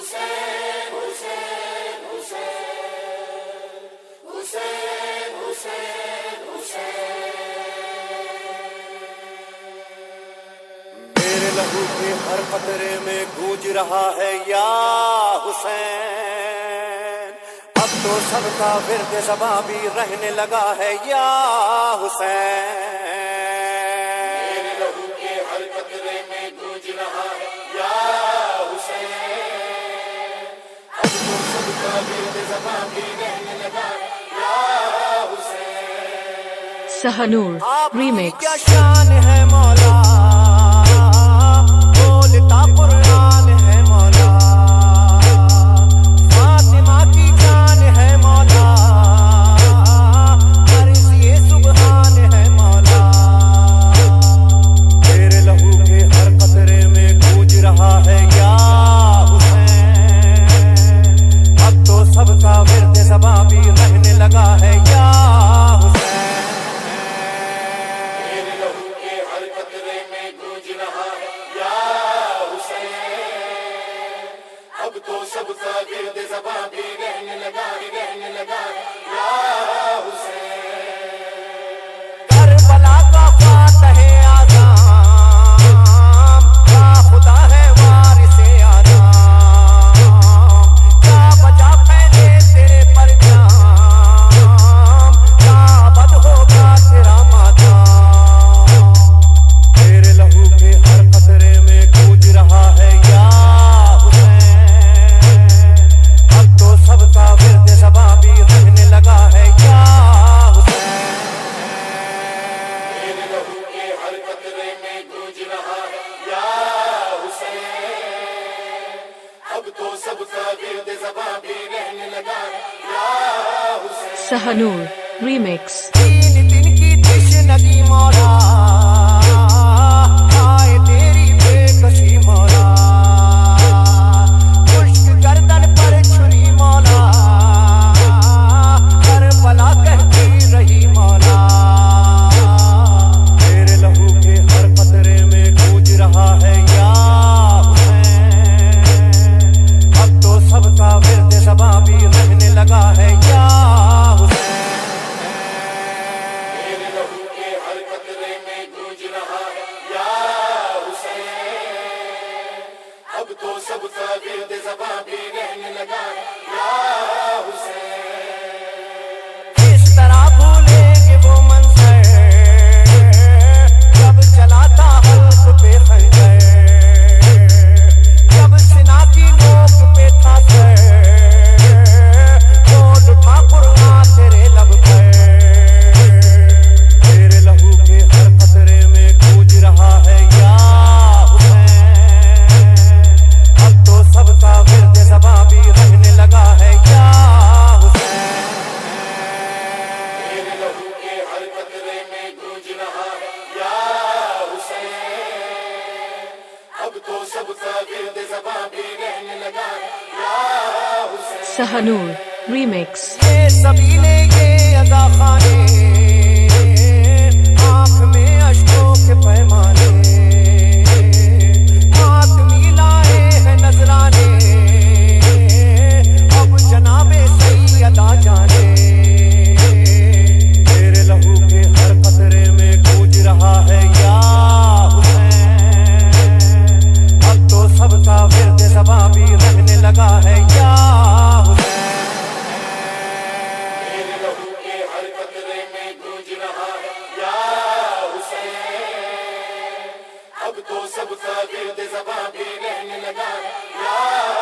मेरे लहू के हर कतरे में गूंज रहा है या हुसैन। अब तो सबका विर्द ज़बां भी रहने लगा है या हुसैन। मेरे लहू के हर कतरे में गूंज रहा है या हुसैन। अब तो सबका विर्द ज़बां भी रहने लगा है या हुसैन। सहनूर रीमिक्स। क्या शान है मौला, बोलता कुरान है मौला, फातिमा की जान है मौला, अर्ज़-ए सुब्हान है मौला। तेरे लहू के हर कतरे में गूंज रहा है या हुसैन। अब तो सबका विर्द ज़बां भी रहने लगा है या हुसैन। मेरे लहू के हर कतरे में गूंज रहा है या हुसैन। अब तो सबका विर्द ज़बां भी रहने लगा या हुसैन। करबला का फातह आज़म, क्या खुदा है वारिसे आज़म, क्या बजा फैले तेरे परचम, क्या अबद होगा तेरा मातम। तेरे लहू के हर कतरे में गूंज रहा है या हुसैन। अब तो सबका विर्द ज़बां भी रहने लगा है या हुसैन। मेरे लहू के हर कतरे में गूंज रहा है या हुसैन। अब तो सबका विर्द ज़बां भी रहने लगा है या हुसैन। सहनूर रीमिक्स। तीन दिन की तशनगी मौला, आए तेरी बेकसी मौला, खुश्क गर्दन पर छुरी मौला, करबला कहती रही मौला। तेरे लहू के हर कतरे में गूंज रहा है या हुसैन। अब तो सबका विर्द ज़बां भी रहने लगा है या हुसैन। मेरे लहू के हर कतरे में गूंज रहा है या हुसैन। अब तो सबका विर्द ज़बां भी रहने लगा है या हुसैन। इस तरह भूलेंगे वो मंज़र, जब चला था हल्क पे खंजर, जब सिना की नोक पे था सर, बोल उठा कुरान तेरे लब पर। तेरे लहू के हर कतरे में गूंज रहा है या हुसैन। अब तो सबका विर्द ज़बां भी रहने लगा है या हुसैन। मेरे लहू के हर कतरे में गूंज रहा है या हुसैन। अब तो सबका विर्द ज़बां भी रहने लगा है या हुसैन। सहनूर रीमिक्स। ये सबीले ये अदा खाने, आँख में अश्कों के पैमाने, मातमी लाए हैं नजराने, अब जनाबे सैयदा जाने। तेरे लहू के हर कतरे में गूंज रहा है या हुसैन। अब तो सबका विर्द ज़बां भी रहने लगा है या हुसैन। मेरे लहू के हर कतरे में गूंज रहा है या हुसैन। अब तो सबका विर्द ज़बां भी रहने लगा है या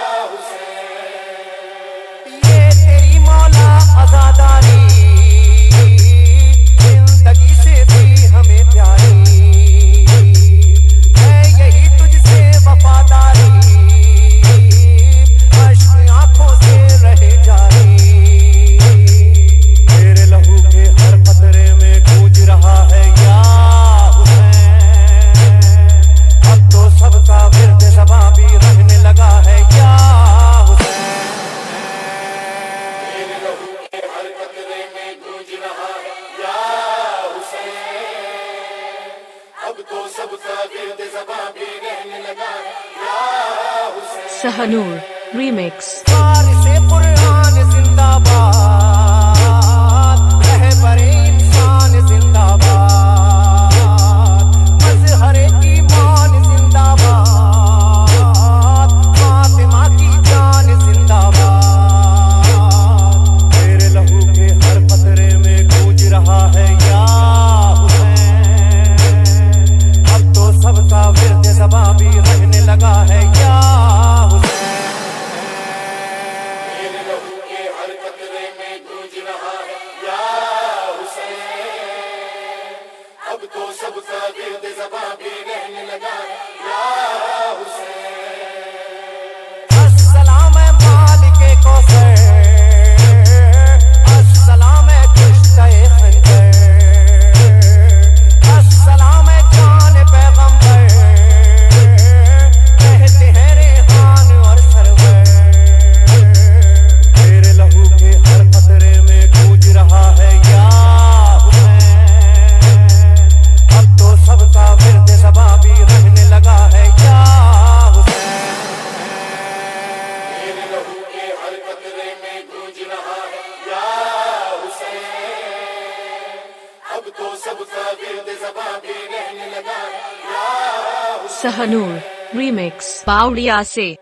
हुसैन। ये तेरी मौला आज़ादारी, जिंदगी से भी हमें प्यारी, है यही तुझसे वफादारी, अश्क आंखों से रहे जारी। तेरे लहू के हर कतरे में गूंज रहा है या हुसैन। अब तो सबका विर्द ज़बां भी रहने लगा है या हुसैन। मेरे लहू के हर कतरे में गूंज रहा है या हुसैन। अब तो सबका विर्द ज़बां भी रहने लगा है या हुसैन। सहनूर Remix. वारिसे कुरान जिंदाबाद, रहबरे इंसान जिंदाबाद, मजहरे ईमान जिंदाबाद, फातिमा की जान जिंदाबाद। तेरे लहू के हर कतरे में गूंज रहा है या हुसैन, अब तो सबका विर्द ज़बां भी रहने लगा है या हुसैन। मेरे लहू के हर कतरे में गूंज रहा है या हुसैन, अब तो सबका विर्द ज़बां भी रहने लगा है या हुसैन। अस्सलाम है मालिके कौसर, अस्सलाम है कुश्ते खंजर, अस्सलाम है जान पैगंबर, कहते हैं रेहान और सरवर। तेरे लहू के हर कतरे में गूंज रहा है या हुसैन, अब तो सबका विर्द ज़बां भी रहने लगा है या हुसैन। मेरे लहू के हर कतरे में गूंज रहा है या हुसैन, अब तो सबका विर्द ज़बां भी रहने लगा है या Hussain. Sahanur Remix. Baudia se